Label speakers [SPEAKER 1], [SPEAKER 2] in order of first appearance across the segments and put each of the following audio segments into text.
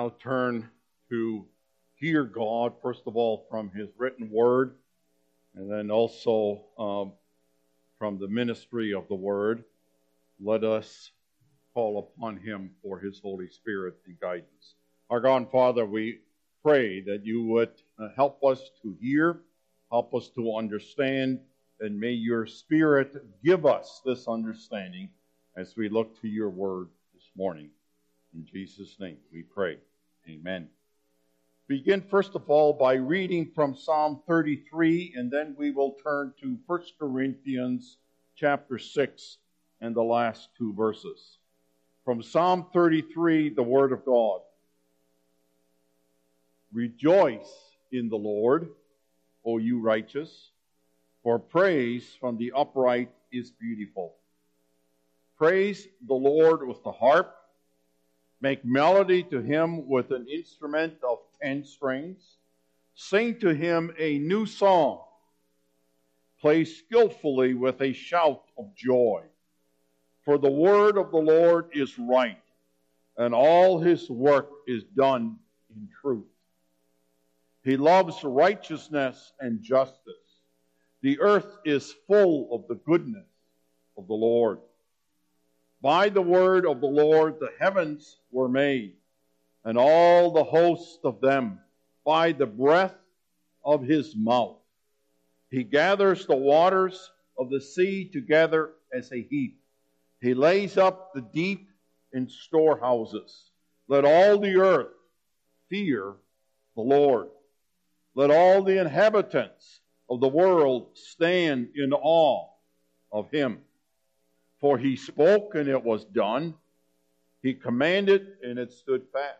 [SPEAKER 1] now turn to hear God, first of all, from His written Word, and then also from the ministry of the Word. Let us call upon Him for His Holy Spirit and guidance. Our God and Father, we pray that You would help us to hear, help us to understand, and may Your Spirit give us this understanding as we look to Your Word this morning. In Jesus' name we pray. Amen. Begin first of all by reading from Psalm 33, and then we will turn to 1 Corinthians chapter 6 and the last two verses. From Psalm 33, the Word of God. Rejoice in the Lord, O you righteous, for praise from the upright is beautiful. Praise the Lord with the harp. Make melody to Him with an instrument of 10 strings. Sing to Him a new song. Play skillfully with a shout of joy. For the word of the Lord is right, and all His work is done in truth. He loves righteousness and justice. The earth is full of the goodness of the Lord. By the word of the Lord the heavens were made, and all the host of them by the breath of His mouth. He gathers the waters of the sea together as a heap. He lays up the deep in storehouses. Let all the earth fear the Lord. Let all the inhabitants of the world stand in awe of Him. For He spoke, and it was done. He commanded, and it stood fast.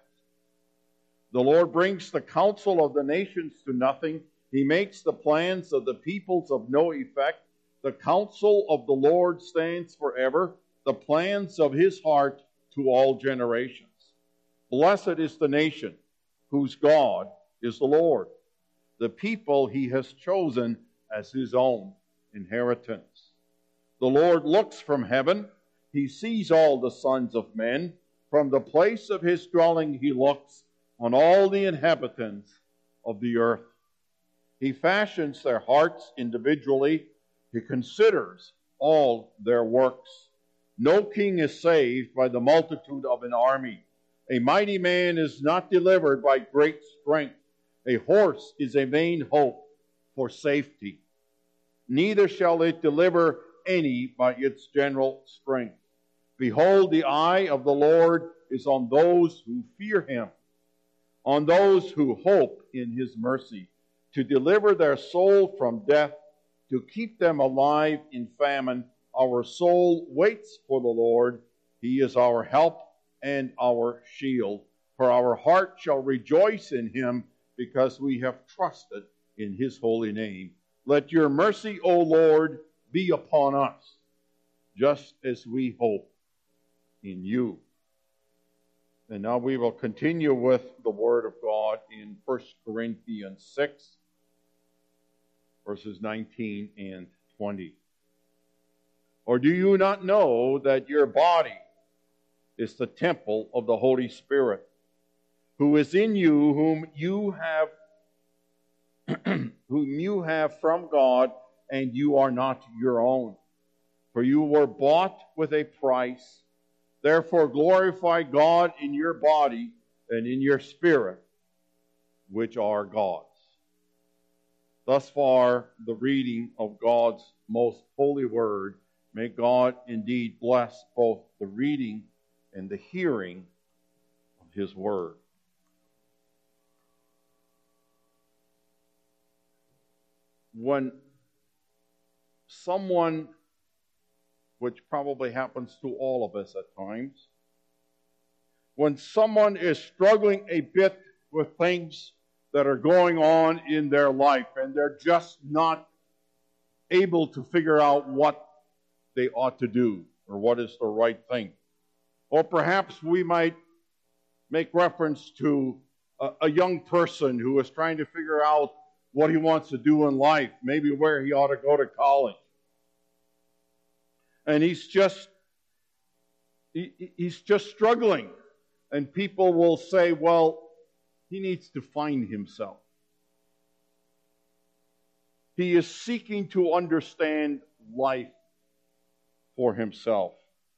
[SPEAKER 1] The Lord brings the counsel of the nations to nothing. He makes the plans of the peoples of no effect. The counsel of the Lord stands forever, the plans of His heart to all generations. Blessed is the nation whose God is the Lord, the people He has chosen as His own inheritance. The Lord looks from heaven. He sees all the sons of men. From the place of His dwelling He looks on all the inhabitants of the earth. He fashions their hearts individually. He considers all their works. No king is saved by the multitude of an army. A mighty man is not delivered by great strength. A horse is a vain hope for safety. Neither shall it deliver any by its general strength. Behold, the eye of the Lord is on those who fear Him, on those who hope in His mercy, to deliver their soul from death, to keep them alive in famine. Our soul waits for the Lord. He is our help and our shield. For our heart shall rejoice in Him, because we have trusted in His holy name. Let Your mercy, O Lord, be upon us, just as we hope in You. And now we will continue with the Word of God in 1 Corinthians 6, verses 19 and 20. Or do you not know that your body is the temple of the Holy Spirit, who is in you, whom you have from God, and you are not your own? For you were bought with a price. Therefore glorify God in your body and in your spirit, which are God's. Thus far, the reading of God's most holy word. May God indeed bless both the reading and the hearing of His word. When someone, which probably happens to all of us at times, when someone is struggling a bit with things that are going on in their life and they're just not able to figure out what they ought to do or what is the right thing. Or perhaps we might make reference to a young person who is trying to figure out what he wants to do in life, maybe where he ought to go to college. And he's just struggling. And people will say, well, he needs to find himself. He is seeking to understand life for himself.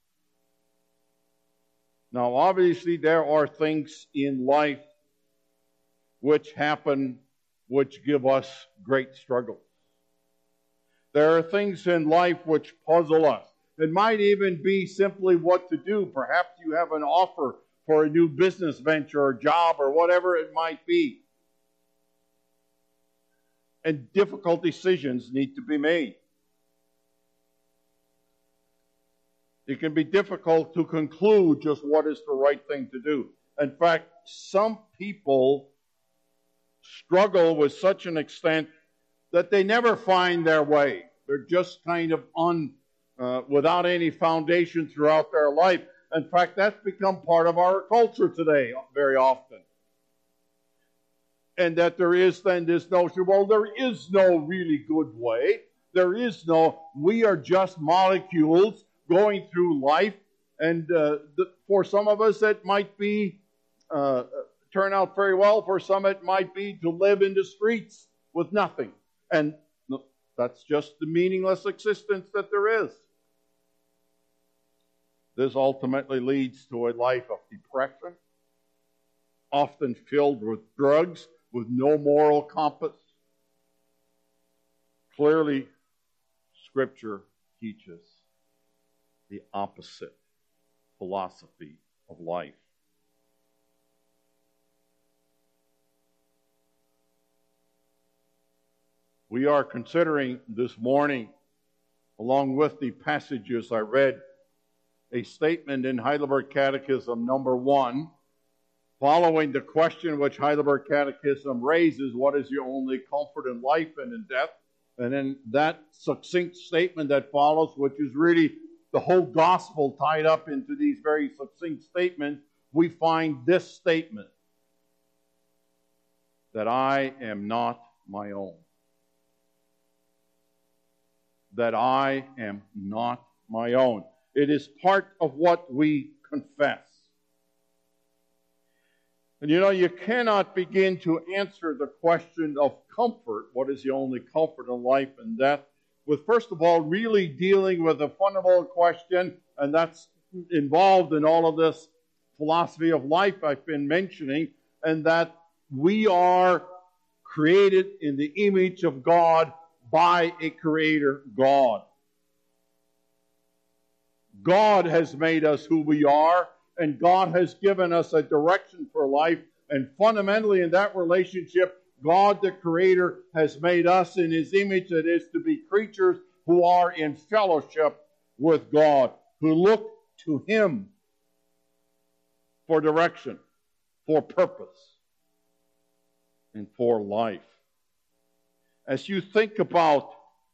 [SPEAKER 1] Now, obviously, there are things in life which happen which give us great struggles. There are things in life which puzzle us. It might even be simply what to do. Perhaps you have an offer for a new business venture or job or whatever it might be. And difficult decisions need to be made. It can be difficult to conclude just what is the right thing to do. In fact, some people struggle with such an extent that they never find their way. They're just kind of without any foundation throughout their life. In fact, that's become part of our culture today very often. And that there is then this notion, well, there is no really good way. We are just molecules going through life. And for some of us, it might be turn out very well. For some, it might be to live in the streets with nothing. And that's just the meaningless existence that there is. This ultimately leads to a life of depression, often filled with drugs, with no moral compass. Clearly, Scripture teaches the opposite philosophy of life. We are considering this morning, along with the passages I read, a statement in Heidelberg Catechism number 1, following the question which Heidelberg Catechism raises, what is your only comfort in life and in death? And then that succinct statement that follows, which is really the whole gospel tied up into these very succinct statements, we find this statement, that I am not my own. That I am not my own. It is part of what we confess. And you cannot begin to answer the question of comfort, what is the only comfort in life and death, with first of all really dealing with a fundamental question, and that's involved in all of this philosophy of life I've been mentioning, and that we are created in the image of God by a Creator God. God has made us who we are, and God has given us a direction for life, and fundamentally in that relationship, God the Creator has made us in His image, that is to be creatures who are in fellowship with God, who look to Him for direction, for purpose, and for life. As you think about,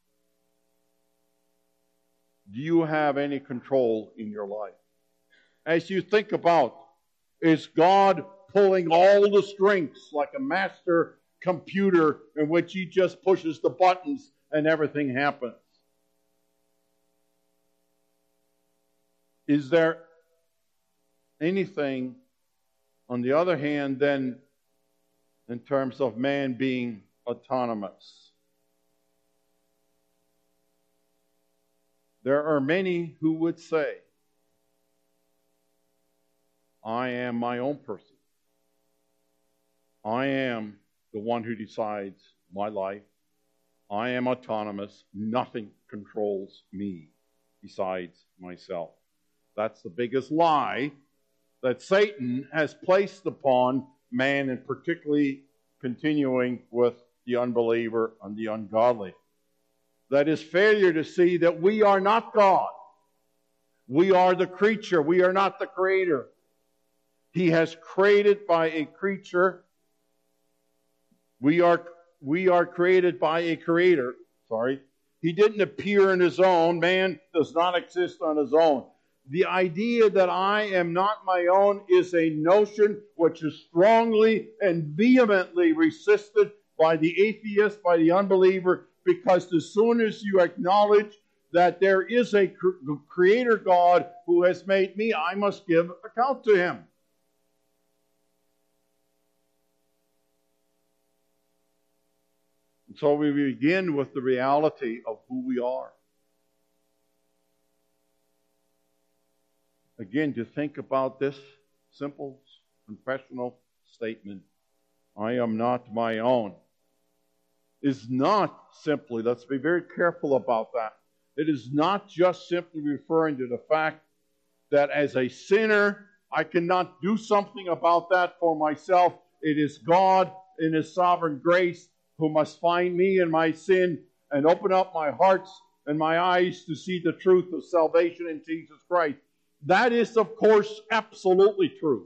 [SPEAKER 1] do you have any control in your life? As you think about, is God pulling all the strings like a master computer in which He just pushes the buttons and everything happens? Is there anything, on the other hand, then, in terms of man being autonomous? There are many who would say, I am my own person. I am the one who decides my life. I am autonomous. Nothing controls me besides myself. That's the biggest lie that Satan has placed upon man, and particularly continuing with the unbeliever and the ungodly. That is failure to see that we are not God. We are the creature. We are not the Creator. He has created by a creature. We are created by a Creator. He didn't appear in His own. Man does not exist on his own. The idea that I am not my own is a notion which is strongly and vehemently resisted by the atheist, by the unbeliever, because as soon as you acknowledge that there is a Creator God who has made me, I must give account to Him. So we begin with the reality of who we are. Again, to think about this simple confessional statement, I am not my own, is not simply, let's be very careful about that. It is not just simply referring to the fact that as a sinner, I cannot do something about that for myself. It is God in His sovereign grace who must find me in my sin and open up my hearts and my eyes to see the truth of salvation in Jesus Christ. That is, of course, absolutely true.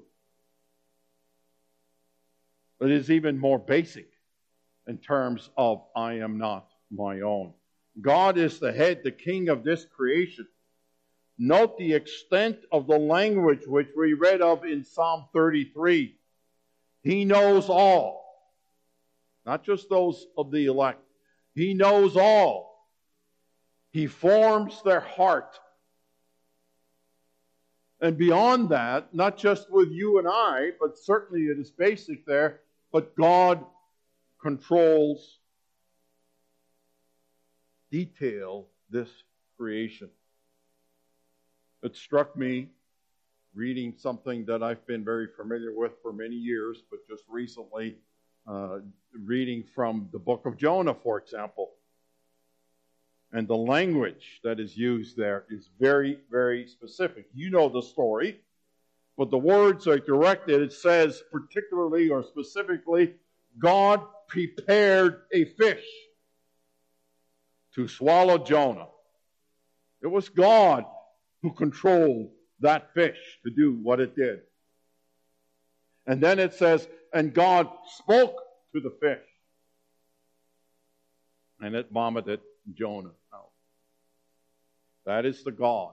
[SPEAKER 1] But it is even more basic in terms of I am not my own. God is the head, the king of this creation. Note the extent of the language which we read of in Psalm 33. He knows all, not just those of the elect. He knows all. He forms their heart. And beyond that, not just with you and I, but certainly it is basic there, but God controls detail this creation. It struck me reading something that I've been very familiar with for many years, but just recently reading from the book of Jonah, for example. And the language that is used there is very, very specific. You know the story, but the words are directed. It says particularly or specifically, God prepared a fish to swallow Jonah. It was God who controlled that fish to do what it did. And then it says, and God spoke to the fish, and it vomited Jonah out. That is the God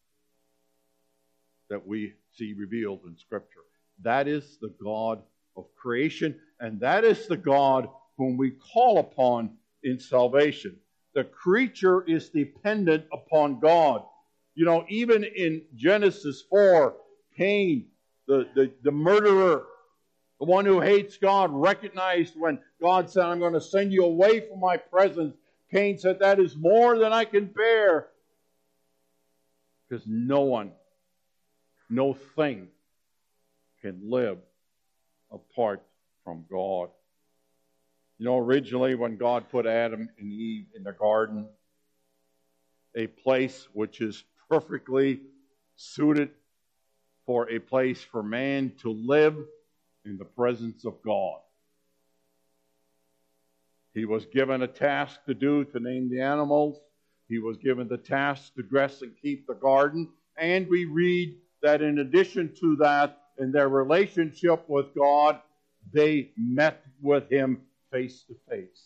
[SPEAKER 1] that we see revealed in Scripture. That is the God of creation, and that is the God whom we call upon in salvation. The creature is dependent upon God. You know, even in Genesis 4, Cain, the murderer, the one who hates God, recognized when God said, I'm going to send you away from my presence. Cain said, that is more than I can bear. Because no one, no thing can live apart from God. You know, originally when God put Adam and Eve in the garden, a place which is perfectly suited for a place for man to live in the presence of God. He was given a task to do, to name the animals. He was given the task to dress and keep the garden. And we read that in addition to that, in their relationship with God, they met with Him face to face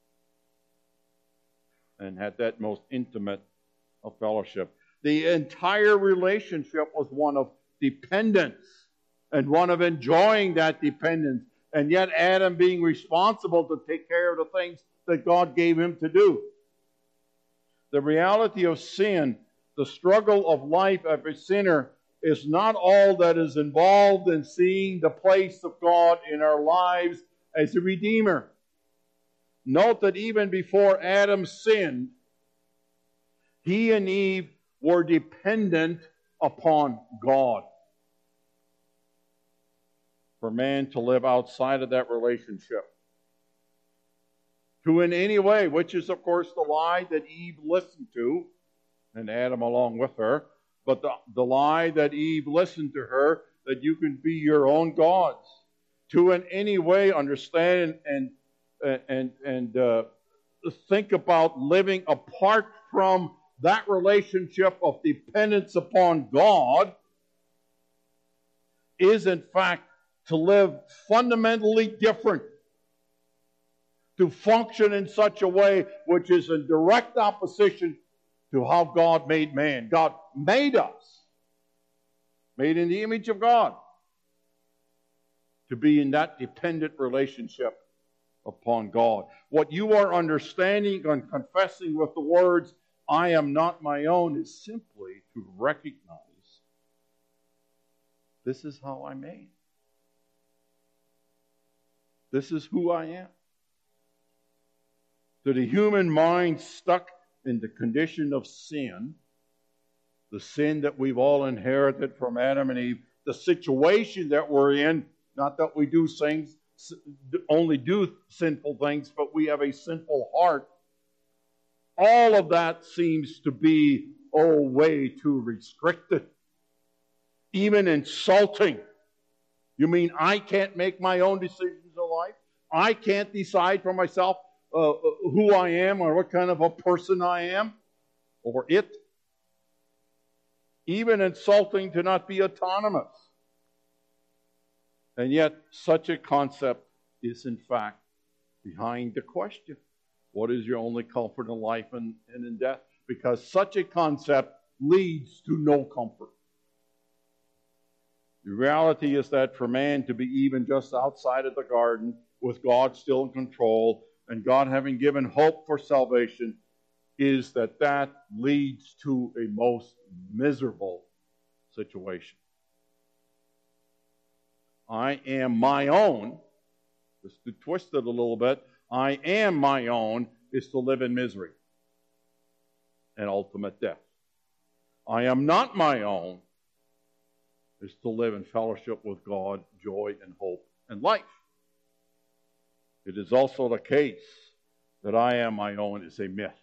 [SPEAKER 1] and had that most intimate of fellowship. The entire relationship was one of dependence and one of enjoying that dependence, and yet Adam being responsible to take care of the things that God gave him to do. The reality of sin, the struggle of life of a sinner, is not all that is involved in seeing the place of God in our lives as a Redeemer. Note that even before Adam sinned, he and Eve were dependent upon God. For man to live outside of that relationship, to in any way, which is of course the lie that Eve listened to, and Adam along with her, but the lie that Eve listened to her, that you can be your own gods, to in any way understand and think about living apart from that relationship of dependence upon God, is in fact to live fundamentally different, to function in such a way which is in direct opposition to how God made man. God made us, made in the image of God, to be in that dependent relationship upon God. What you are understanding and confessing with the words, I am not my own, is simply to recognize this is how I'm made. This is who I am. To the human mind stuck in the condition of sin, the sin that we've all inherited from Adam and Eve, the situation that we're in, not that we do things, only do sinful things, but we have a sinful heart. All of that seems to be, way too restricted. Even insulting. You mean I can't make my own decisions in life? I can't decide for myself who I am or what kind of a person I am? Or it? Even insulting to not be autonomous. And yet, such a concept is in fact behind the question. What is your only comfort in life and in death? Because such a concept leads to no comfort. The reality is that for man to be even just outside of the garden, with God still in control, and God having given hope for salvation, is that leads to a most miserable situation. I am my own, just to twist it a little bit, I am my own is to live in misery and ultimate death. I am not my own is to live in fellowship with God, joy and hope and life. It is also the case that I am my own is a myth.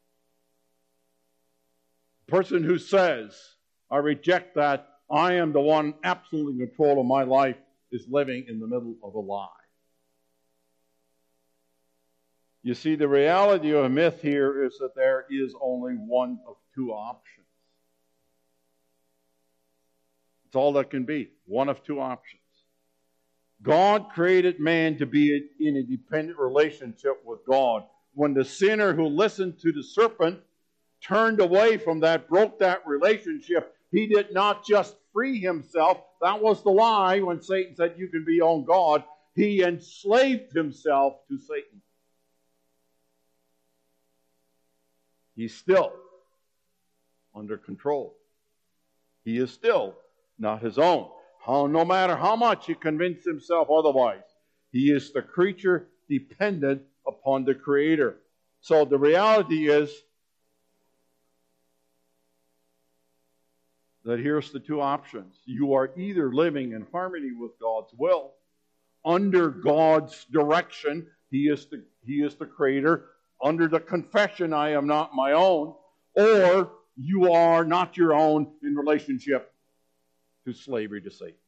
[SPEAKER 1] The person who says, I reject that, I am the one absolutely in control of my life, is living in the middle of a lie. You see, the reality of a myth here is that there is only one of two options. It's all that can be. One of two options. God created man to be in a dependent relationship with God. When the sinner who listened to the serpent turned away from that, broke that relationship, he did not just free himself. That was the lie when Satan said you can be your own God. He enslaved himself to Satan. He's still under control. He is still not his own. No matter how much he convinced himself otherwise, he is the creature dependent upon the Creator. So the reality is that here's the two options. You are either living in harmony with God's will, under God's direction. He is the Creator, under the confession, I am not my own, or you are not your own in relationship to slavery to Satan.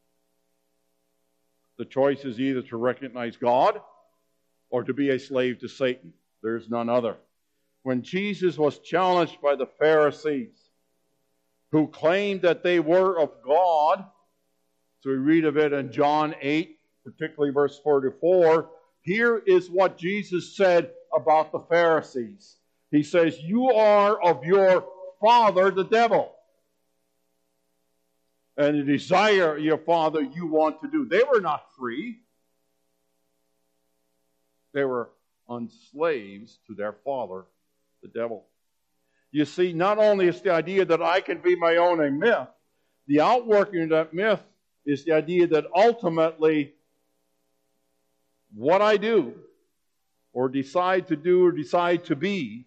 [SPEAKER 1] The choice is either to recognize God or to be a slave to Satan. There's none other. When Jesus was challenged by the Pharisees, who claimed that they were of God, so we read of it in John 8, particularly verse 44, here is what Jesus said about the Pharisees. He says, you are of your father, the devil, and the desire your father you want to do. They were not free. They were slaves to their father, the devil. You see, not only is the idea that I can be my own a myth, the outworking of that myth is the idea that ultimately what I do or decide to do or decide to be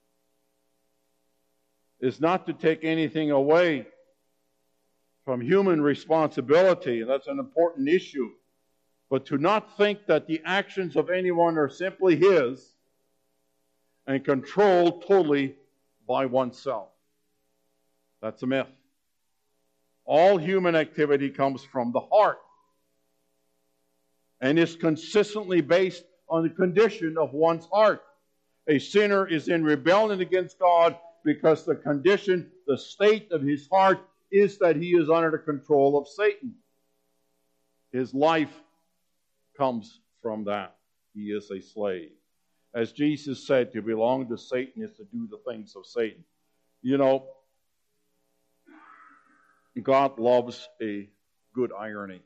[SPEAKER 1] is not to take anything away from human responsibility, and that's an important issue, but to not think that the actions of anyone are simply his and controlled totally by oneself. That's a myth. All human activity comes from the heart and is consistently based on the condition of one's heart. A sinner is in rebellion against God because the condition, the state of his heart is that he is under the control of Satan. His life comes from that. He is a slave. As Jesus said, to belong to Satan is to do the things of Satan. You know, God loves a good irony.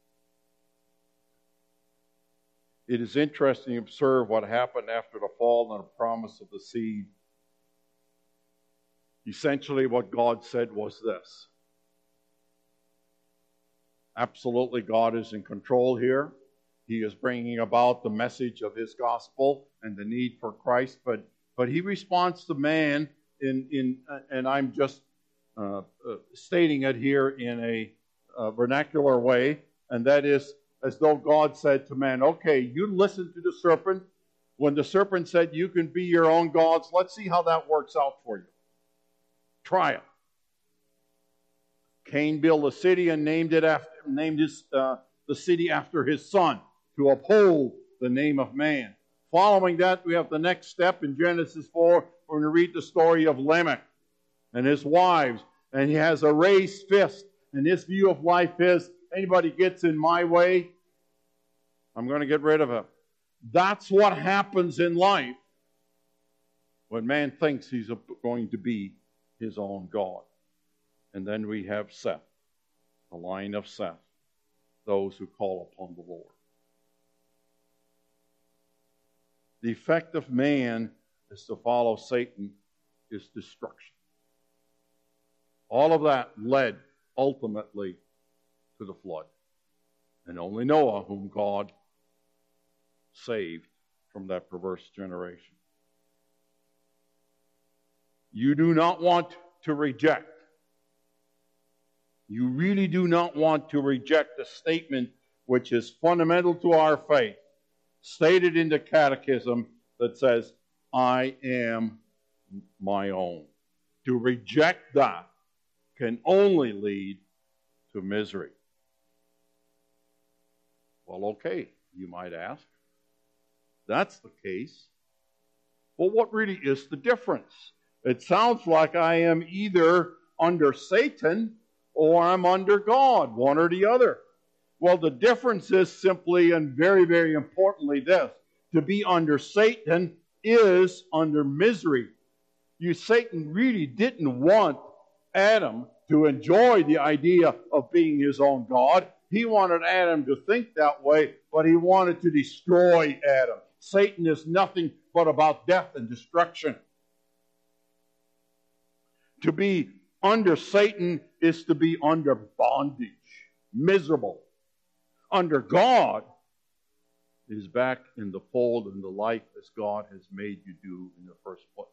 [SPEAKER 1] It is interesting to observe what happened after the fall and the promise of the seed. Essentially, what God said was this. Absolutely, God is in control here. He is bringing about the message of his gospel and the need for Christ, but he responds to man and I'm just stating it here in a vernacular way, and that is as though God said to man, okay, you listen to the serpent. When the serpent said you can be your own gods, let's see how that works out for you. Try it. Cain built a city and named the city after his son to uphold the name of man. Following that, we have the next step in Genesis 4. We're going to read the story of Lamech and his wives. And he has a raised fist. And his view of life is, anybody gets in my way, I'm going to get rid of him. That's what happens in life when man thinks he's going to be his own God. And then we have Seth, the line of Seth, those who call upon the Lord. The effect of man is to follow Satan is destruction. All of that led ultimately to the flood. And only Noah, whom God saved from that perverse generation. You do not want to reject. You really do not want to reject a statement which is fundamental to our faith, stated in the Catechism, that says, I am my own. To reject that can only lead to misery. Well, okay, you might ask. That's the case. Well, what really is the difference? It sounds like I am either under Satan or I'm under God, one or the other. Well, the difference is simply and very, very importantly this. To be under Satan is under misery. Satan really didn't want Adam to enjoy the idea of being his own God. He wanted Adam to think that way, but he wanted to destroy Adam. Satan is nothing but about death and destruction. To be under Satan is to be under bondage, miserable. Under God is back in the fold and the life as God has made you do in the first place.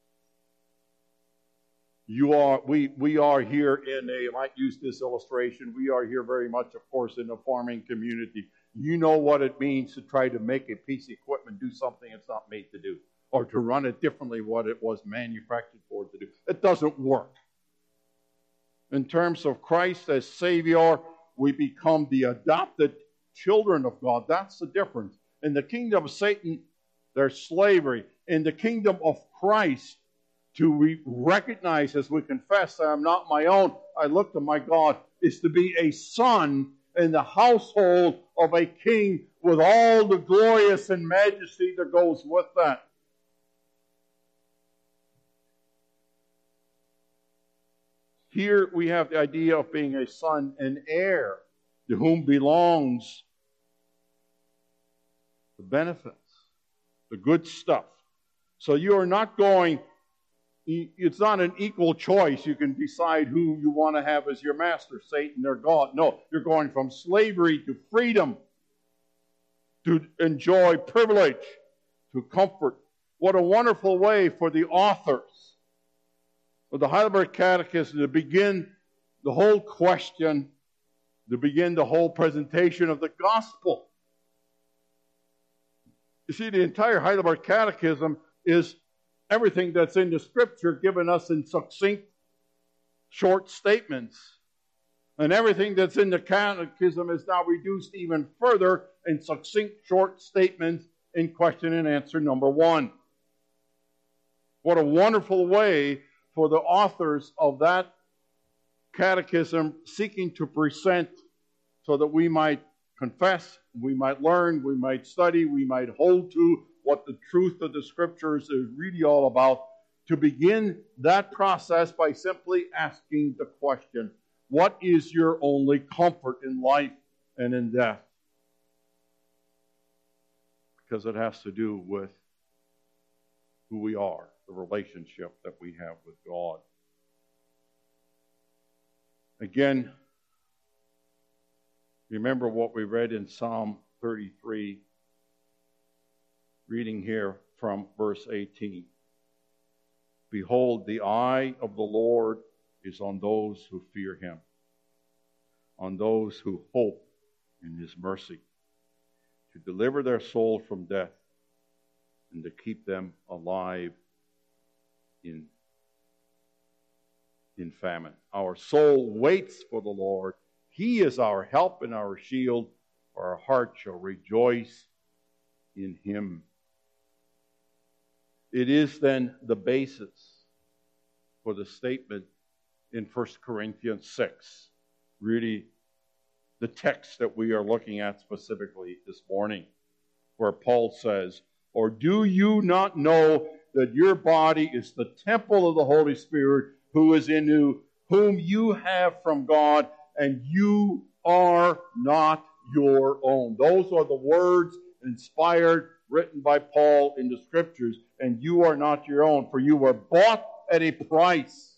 [SPEAKER 1] We are here in I might use this illustration, we are here very much, of course, in a farming community. You know what it means to try to make a piece of equipment do something it's not made to do, or to run it differently what it was manufactured for it to do. It doesn't work. In terms of Christ as Savior, we become the adopted children of God. That's the difference. In the kingdom of Satan, there's slavery. In the kingdom of Christ, to recognize as we confess that I'm not my own, I look to my God, is to be a son in the household of a king with all the glorious and majesty that goes with that. Here we have the idea of being a son and heir, to whom belongs the benefits, the good stuff. So you are not going, it's not an equal choice. You can decide who you want to have as your master, Satan or God. No, you're going from slavery to freedom, to enjoy privilege, to comfort. What a wonderful way for the authors of the Heidelberg Catechism to begin the whole question, to begin the whole presentation of the gospel. You see, the entire Heidelberg Catechism is everything that's in the Scripture given us in succinct, short statements. And everything that's in the Catechism is now reduced even further in succinct, short statements in question and answer number 1. What a wonderful way for the authors of that catechism seeking to present so that we might confess, we might learn, we might study, we might hold to what the truth of the Scriptures is really all about, to begin that process by simply asking the question, what is your only comfort in life and in death? Because it has to do with who we are, the relationship that we have with God. Again, remember what we read in Psalm 33, reading here from verse 18. Behold, the eye of the Lord is on those who fear him, on those who hope in his mercy, to deliver their soul from death and to keep them alive in famine. Our soul waits for the Lord. He is our help and our shield, for our heart shall rejoice in him. It is then the basis for the statement in 1 Corinthians 6, really the text that we are looking at specifically this morning, where Paul says, "Or do you not know that your body is the temple of the Holy Spirit who is in you, whom you have from God, and you are not your own?" Those are the words inspired, written by Paul in the Scriptures. And you are not your own, for you were bought at a price.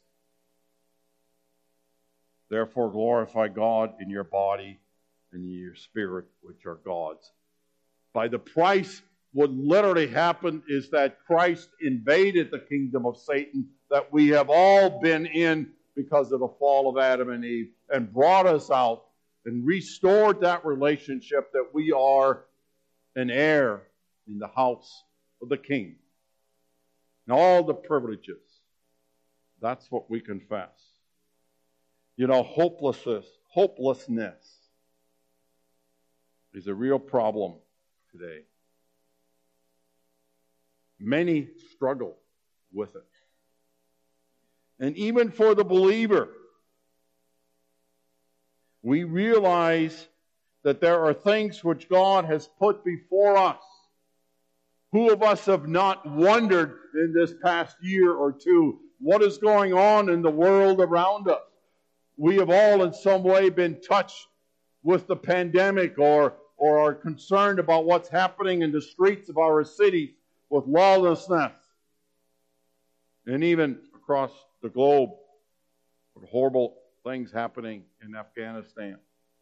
[SPEAKER 1] Therefore glorify God in your body and in your spirit, which are God's. By the price, what literally happened is that Christ invaded the kingdom of Satan that we have all been in because of the fall of Adam and Eve, and brought us out and restored that relationship that we are an heir in the house of the King. And all the privileges. That's what we confess. You know, hopelessness is a real problem today. Many struggle with it. And even for the believer, we realize that there are things which God has put before us. Who of us have not wondered in this past year or two what is going on in the world around us? We have all in some way been touched with the pandemic or are concerned about what's happening in the streets of our cities with lawlessness. And even across the globe, with horrible things happening in Afghanistan.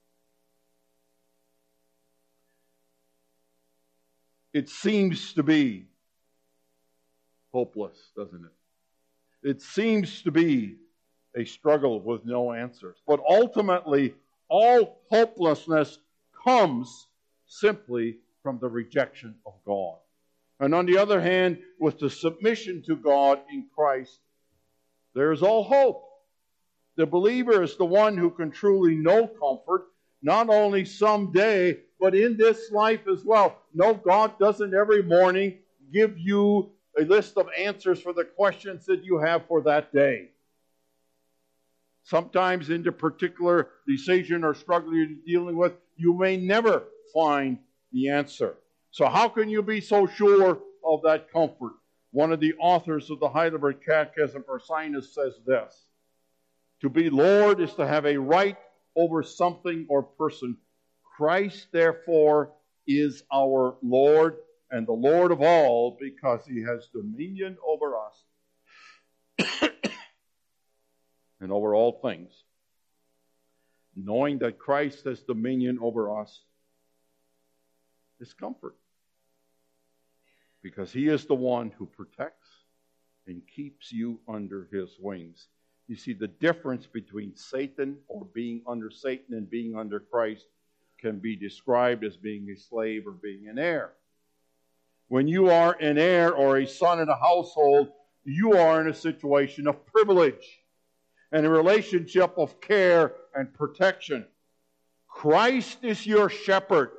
[SPEAKER 1] It seems to be hopeless, doesn't it? It seems to be a struggle with no answers. But ultimately, all hopelessness comes simply from the rejection of God. And on the other hand, with the submission to God in Christ, there is all hope. The believer is the one who can truly know comfort, not only someday, but in this life as well. No, God doesn't every morning give you a list of answers for the questions that you have for that day. Sometimes in the particular decision or struggle you're dealing with, you may never find the answer. So how can you be so sure of that comfort? One of the authors of the Heidelberg Catechism, Ursinus, says this: "To be Lord is to have a right over something or person. Christ, therefore, is our Lord and the Lord of all, because he has dominion over us and over all things." Knowing that Christ has dominion over us is comfort, because he is the one who protects and keeps you under his wings. You see, the difference between Satan, or being under Satan, and being under Christ can be described as being a slave or being an heir. When you are an heir or a son in a household, you are in a situation of privilege and a relationship of care and protection. Christ is your shepherd.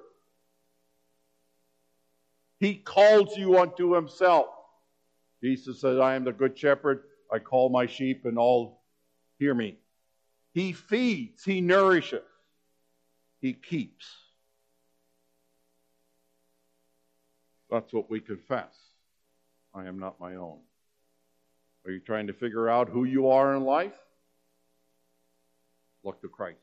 [SPEAKER 1] He calls you unto himself. Jesus said, "I am the good shepherd. I call my sheep and all hear me." He feeds, he nourishes, he keeps. That's what we confess. I am not my own. Are you trying to figure out who you are in life? Look to Christ.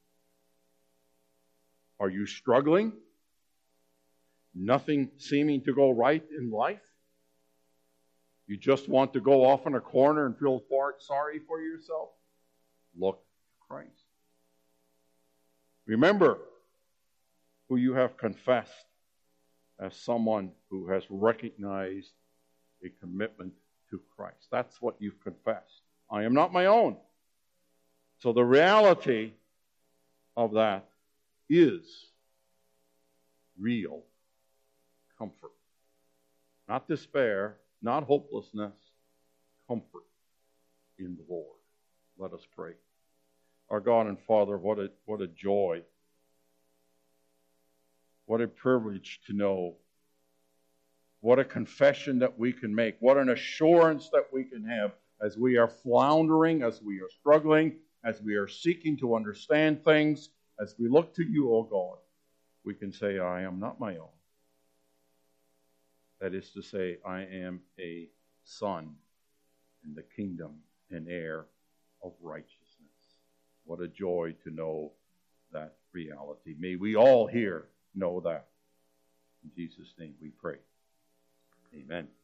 [SPEAKER 1] Are you struggling? Nothing seeming to go right in life? You just want to go off in a corner and feel sorry for yourself? Look to Christ. Remember, who you have confessed as someone who has recognized a commitment to Christ. That's what you've confessed. I am not my own. So the reality of that is real comfort. Not despair, not hopelessness, comfort in the Lord. Let us pray. Our God and Father, what a joy, what a privilege to know, what a confession that we can make, what an assurance that we can have as we are floundering, as we are struggling, as we are seeking to understand things, as we look to you, O God. We can say, I am not my own. That is to say, I am a son in the kingdom and heir of righteousness. What a joy to know that reality. May we all here know that. In Jesus' name we pray. Amen.